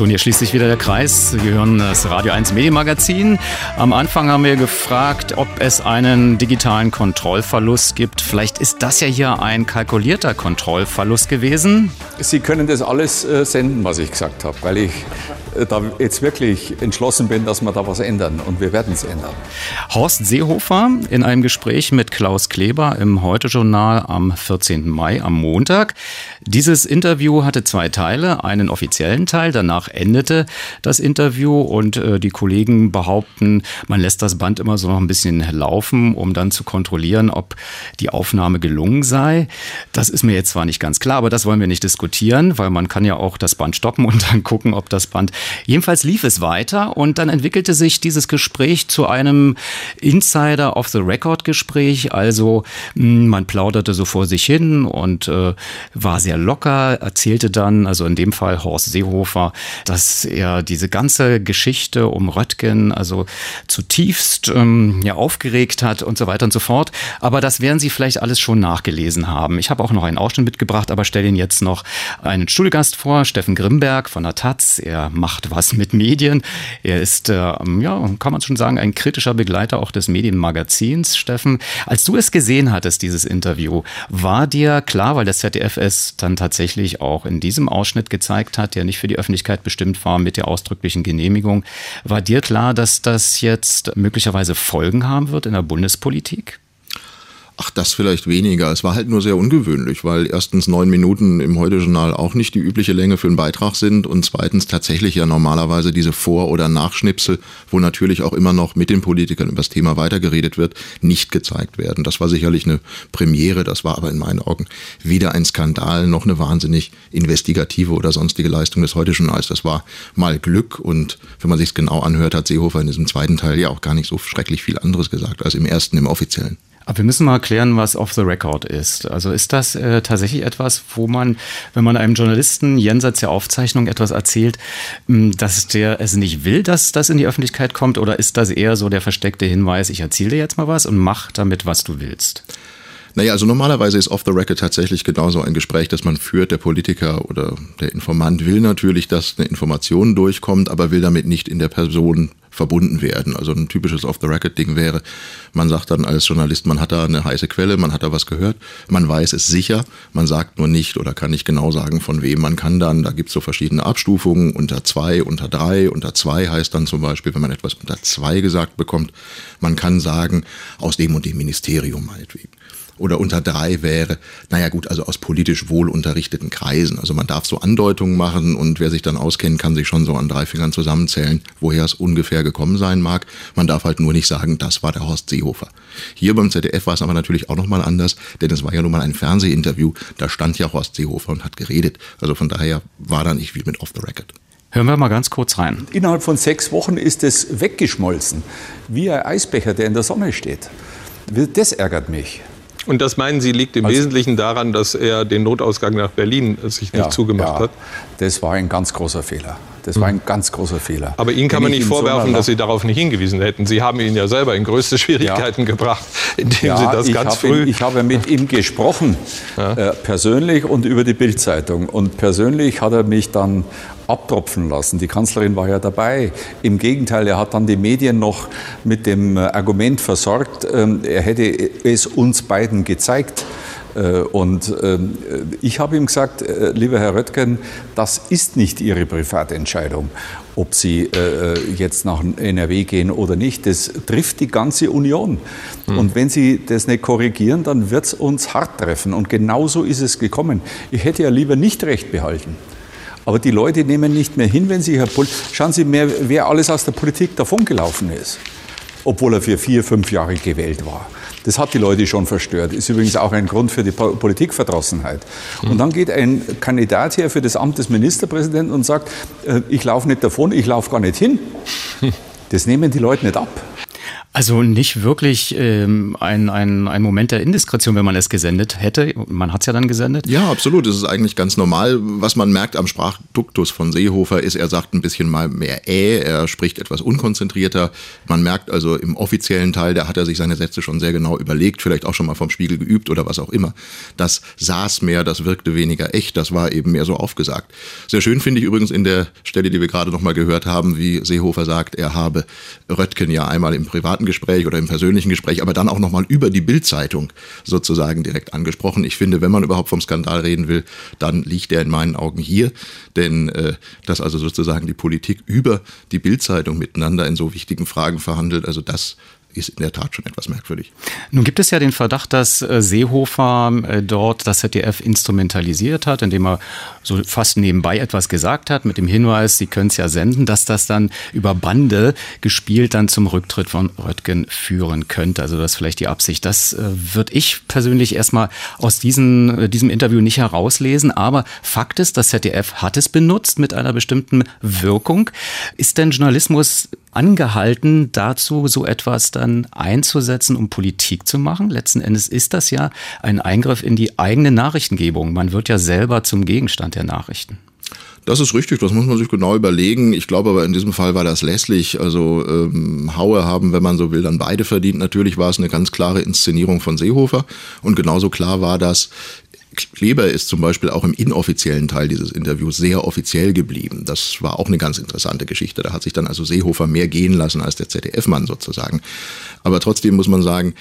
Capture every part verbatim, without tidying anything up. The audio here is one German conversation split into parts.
So, und hier schließt sich wieder der Kreis. Wir hören das Radio eins Medienmagazin. Am Anfang haben wir gefragt, ob es einen digitalen Kontrollverlust gibt. Vielleicht ist das ja hier ein kalkulierter Kontrollverlust gewesen. Sie können das alles äh, senden, was ich gesagt habe, weil ich äh, da jetzt wirklich entschlossen bin, dass wir da was ändern. Und wir werden es ändern. Horst Seehofer in einem Gespräch mit Klaus Kleber im Heute-Journal am vierzehnten Mai, am Montag. Dieses Interview hatte zwei Teile, einen offiziellen Teil, danach endete das Interview und äh, die Kollegen behaupten, man lässt das Band immer so noch ein bisschen laufen, um dann zu kontrollieren, ob die Aufnahme gelungen sei. Das ist mir jetzt zwar nicht ganz klar, aber das wollen wir nicht diskutieren, weil man kann ja auch das Band stoppen und dann gucken, ob das Band... Jedenfalls lief es weiter und dann entwickelte sich dieses Gespräch zu einem Insider-of-the-Record-Gespräch. Also mh, man plauderte so vor sich hin und äh, war sehr locker, erzählte dann, also in dem Fall Horst Seehofer, dass er diese ganze Geschichte um Röttgen also zutiefst ähm, ja, aufgeregt hat und so weiter und so fort. Aber das werden Sie vielleicht alles schon nachgelesen haben. Ich habe auch noch einen Ausschnitt mitgebracht, aber stelle Ihnen jetzt noch einen Studiogast vor, Steffen Grimberg von der Taz. Er macht was mit Medien. Er ist, äh, ja, kann man schon sagen, ein kritischer Begleiter auch des Medienmagazins. Steffen, als du es gesehen hattest, dieses Interview, war dir klar, weil das Z D F es dann tatsächlich auch in diesem Ausschnitt gezeigt hat, der nicht für die Öffentlichkeit bestimmt war mit der ausdrücklichen Genehmigung, war dir klar, dass das jetzt möglicherweise Folgen haben wird in der Bundespolitik? Ach, das vielleicht weniger. Es war halt nur sehr ungewöhnlich, weil erstens neun Minuten im Heute-Journal auch nicht die übliche Länge für einen Beitrag sind und zweitens tatsächlich ja normalerweise diese Vor- oder Nachschnipsel, wo natürlich auch immer noch mit den Politikern über das Thema weitergeredet wird, nicht gezeigt werden. Das war sicherlich eine Premiere, das war aber in meinen Augen weder ein Skandal noch eine wahnsinnig investigative oder sonstige Leistung des Heute-Journals. Das war mal Glück und wenn man sich es genau anhört, hat Seehofer in diesem zweiten Teil ja auch gar nicht so schrecklich viel anderes gesagt als im ersten, im offiziellen. Aber wir müssen mal klären, was off the record ist. Also ist das äh, tatsächlich etwas, wo man, wenn man einem Journalisten jenseits der Aufzeichnung etwas erzählt, mh, dass der es nicht will, dass das in die Öffentlichkeit kommt? Oder ist das eher so der versteckte Hinweis, ich erzähle dir jetzt mal was und mach damit, was du willst? Naja, also normalerweise ist off the record tatsächlich genauso ein Gespräch, das man führt. Der Politiker oder der Informant will natürlich, dass eine Information durchkommt, aber will damit nicht in der Person verbunden werden. Also ein typisches Off-the-Record-Ding wäre, man sagt dann als Journalist, man hat da eine heiße Quelle, man hat da was gehört, man weiß es sicher, man sagt nur nicht oder kann nicht genau sagen, von wem. Man kann dann, da gibt es so verschiedene Abstufungen, unter zwei, unter drei, unter zwei heißt dann zum Beispiel, wenn man etwas unter zwei gesagt bekommt, man kann sagen, aus dem und dem Ministerium meinetwegen. Oder unter drei wäre, naja gut, also aus politisch wohl unterrichteten Kreisen. Also man darf so Andeutungen machen und wer sich dann auskennt, kann sich schon so an drei Fingern zusammenzählen, woher es ungefähr gekommen sein mag. Man darf halt nur nicht sagen, das war der Horst Seehofer. Hier beim Z D F war es aber natürlich auch nochmal anders, denn es war ja nun mal ein Fernsehinterview, da stand ja Horst Seehofer und hat geredet. Also von daher war da nicht viel mit off the record. Hören wir mal ganz kurz rein. Innerhalb von sechs Wochen ist es weggeschmolzen, wie ein Eisbecher, der in der Sonne steht. Das ärgert mich. Und das meinen Sie, liegt im also, Wesentlichen daran, dass er den Notausgang nach Berlin sich nicht ja, zugemacht ja, hat? Das war ein ganz großer Fehler. Das war ein ganz großer Fehler. Aber Ihnen kann Wenn man nicht vorwerfen, so dass Sie darauf nicht hingewiesen hätten. Sie haben ihn ja selber in größte Schwierigkeiten ja. gebracht, indem ja, Sie das ich ganz hab früh... Ihn, ich habe mit ihm gesprochen, ja. äh, persönlich und über die Bild-Zeitung. Und persönlich hat er mich dann abtropfen lassen. Die Kanzlerin war ja dabei. Im Gegenteil, er hat dann die Medien noch mit dem Argument versorgt, äh, er hätte es uns beiden gezeigt. Und ich habe ihm gesagt, lieber Herr Röttgen, das ist nicht Ihre Privatentscheidung, ob Sie jetzt nach N R W gehen oder nicht. Das trifft die ganze Union. Mhm. Und wenn Sie das nicht korrigieren, dann wird es uns hart treffen. Und genauso ist es gekommen. Ich hätte ja lieber nicht Recht behalten. Aber die Leute nehmen nicht mehr hin, wenn sie... Herr Pol- Schauen Sie mehr, wer alles aus der Politik davongelaufen ist, obwohl er für vier, fünf Jahre gewählt war. Das hat die Leute schon verstört. Ist übrigens auch ein Grund für die Politikverdrossenheit. Und dann geht ein Kandidat her für das Amt des Ministerpräsidenten und sagt, ich laufe nicht davon, ich laufe gar nicht hin. Das nehmen die Leute nicht ab. Also nicht wirklich ähm, ein, ein, ein Moment der Indiskretion, wenn man es gesendet hätte. Man hat es ja dann gesendet. Ja, absolut. Das ist eigentlich ganz normal. Was man merkt am Sprachduktus von Seehofer ist, er sagt ein bisschen mal mehr äh, er spricht etwas unkonzentrierter. Man merkt also im offiziellen Teil, da hat er sich seine Sätze schon sehr genau überlegt, vielleicht auch schon mal vom Spiegel geübt oder was auch immer. Das saß mehr, das wirkte weniger echt, das war eben mehr so aufgesagt. Sehr schön finde ich übrigens in der Stelle, die wir gerade noch mal gehört haben, wie Seehofer sagt, er habe Röttgen ja einmal im privaten Gespräch oder im persönlichen Gespräch, aber dann auch nochmal über die Bild-Zeitung sozusagen direkt angesprochen. Ich finde, wenn man überhaupt vom Skandal reden will, dann liegt er in meinen Augen hier, denn äh, dass also sozusagen die Politik über die Bild-Zeitung miteinander in so wichtigen Fragen verhandelt, also das ist in der Tat schon etwas merkwürdig. Nun gibt es ja den Verdacht, dass äh, Seehofer äh, dort das Z D F instrumentalisiert hat, indem er so fast nebenbei etwas gesagt hat, mit dem Hinweis, Sie können es ja senden, dass das dann über Bande gespielt dann zum Rücktritt von Röttgen führen könnte. Also das ist vielleicht die Absicht. Das äh, würde ich persönlich erstmal aus diesen, äh, diesem Interview nicht herauslesen. Aber Fakt ist, das Z D F hat es benutzt mit einer bestimmten Wirkung. Ist denn Journalismus angehalten, dazu so etwas dann einzusetzen, um Politik zu machen? Letzten Endes ist das ja ein Eingriff in die eigene Nachrichtengebung. Man wird ja selber zum Gegenstand der Nachrichten. Das ist richtig, das muss man sich genau überlegen. Ich glaube aber in diesem Fall war das lässlich. Also ähm, Haue haben, wenn man so will, dann beide verdient. Natürlich war es eine ganz klare Inszenierung von Seehofer und genauso klar war das, Kleber ist zum Beispiel auch im inoffiziellen Teil dieses Interviews sehr offiziell geblieben. Das war auch eine ganz interessante Geschichte. Da hat sich dann also Seehofer mehr gehen lassen als der Z D F-Mann sozusagen. Aber trotzdem muss man sagen,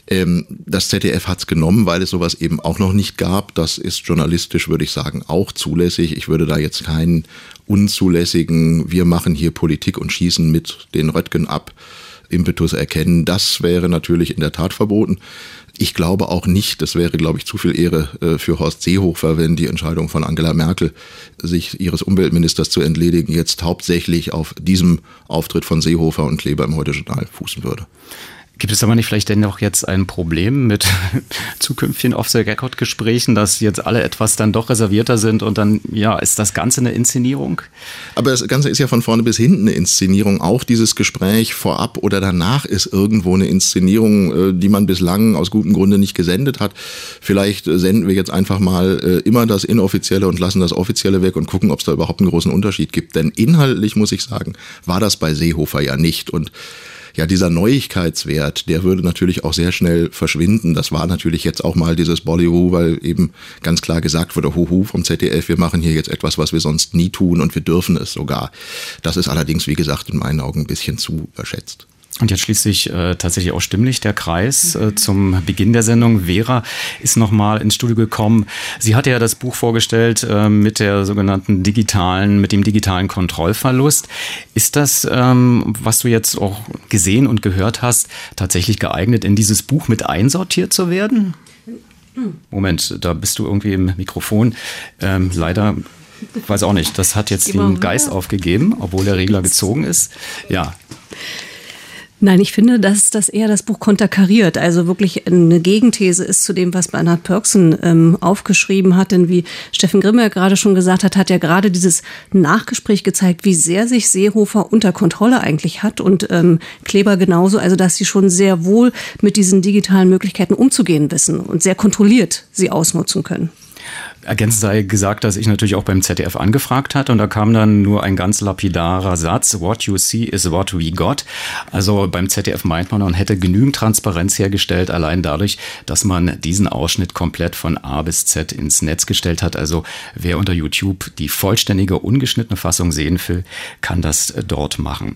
das Z D F hat es genommen, weil es sowas eben auch noch nicht gab. Das ist journalistisch, würde ich sagen, auch zulässig. Ich würde da jetzt keinen unzulässigen, wir machen hier Politik und schießen mit den Röttgen ab, Impetus erkennen. Das wäre natürlich in der Tat verboten. Ich glaube auch nicht, das wäre, glaube ich, zu viel Ehre äh, für Horst Seehofer, wenn die Entscheidung von Angela Merkel, sich ihres Umweltministers zu entledigen, jetzt hauptsächlich auf diesem Auftritt von Seehofer und Kleber im Heute-Journal fußen würde. Gibt es aber nicht vielleicht dennoch jetzt ein Problem mit zukünftigen Off-the-Record-Gesprächen, dass jetzt alle etwas dann doch reservierter sind und dann, ja, ist das Ganze eine Inszenierung? Aber das Ganze ist ja von vorne bis hinten eine Inszenierung. Auch dieses Gespräch vorab oder danach ist irgendwo eine Inszenierung, die man bislang aus gutem Grunde nicht gesendet hat. Vielleicht senden wir jetzt einfach mal immer das Inoffizielle und lassen das Offizielle weg und gucken, ob es da überhaupt einen großen Unterschied gibt. Denn inhaltlich, muss ich sagen, war das bei Seehofer ja nicht. Und ja, dieser Neuigkeitswert, der würde natürlich auch sehr schnell verschwinden. Das war natürlich jetzt auch mal dieses Bollywood, weil eben ganz klar gesagt wurde, huhu vom Z D F, wir machen hier jetzt etwas, was wir sonst nie tun und wir dürfen es sogar. Das ist allerdings, wie gesagt, in meinen Augen ein bisschen zu überschätzt. Und jetzt schließt sich äh, tatsächlich auch stimmlich der Kreis äh, zum Beginn der Sendung. Vera ist nochmal ins Studio gekommen. Sie hatte ja das Buch vorgestellt äh, mit der sogenannten digitalen, mit dem digitalen Kontrollverlust. Ist das, ähm, was du jetzt auch gesehen und gehört hast, tatsächlich geeignet, in dieses Buch mit einsortiert zu werden? Moment, da bist du irgendwie im Mikrofon. Ähm, leider, weiß auch nicht, das hat jetzt den Geist aufgegeben, obwohl der Regler gezogen ist. Ja. Nein, ich finde, dass das eher das Buch konterkariert, also wirklich eine Gegenthese ist zu dem, was Bernhard Pörksen ähm, aufgeschrieben hat. Denn wie Steffen Grimmer gerade schon gesagt hat, hat ja gerade dieses Nachgespräch gezeigt, wie sehr sich Seehofer unter Kontrolle eigentlich hat und ähm, Kleber genauso, also dass sie schon sehr wohl mit diesen digitalen Möglichkeiten umzugehen wissen und sehr kontrolliert sie ausnutzen können. Ergänzend sei gesagt, dass ich natürlich auch beim Z D F angefragt hatte und da kam dann nur ein ganz lapidarer Satz, what you see is what we got. Also beim Z D F meint man, man hätte genügend Transparenz hergestellt, allein dadurch, dass man diesen Ausschnitt komplett von A bis Z ins Netz gestellt hat. Also wer unter YouTube die vollständige, ungeschnittene Fassung sehen will, kann das dort machen.